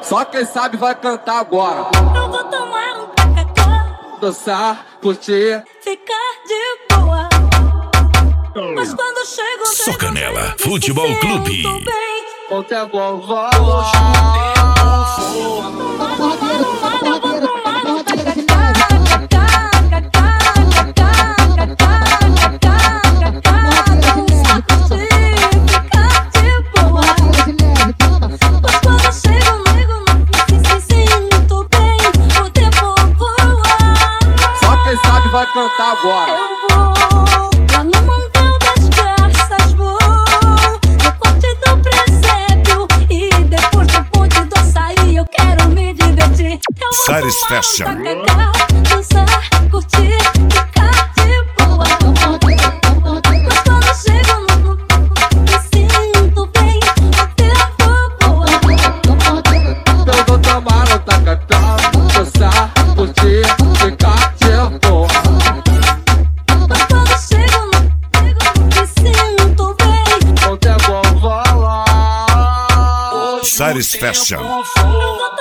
Só quem sabe vai cantar agora. Eu vou tomar um tacacá, Dançar, curtir, ficar de boa. Mas quando chego Socanela Futebol Clube. ontem é bom, vai cantar agora. Eu vou lá no Montão das Garças, vou no corte do presépio e depois do ponte do açaí eu quero me divertir. Eu vou Satisfaction. dançar, curtir, ficar de boa. Mas quando chego me sinto bem, o tempo voa. Eu vou tomar um tacacá, dançar, curtir, ficar de boa. Satisfaction. Eu vou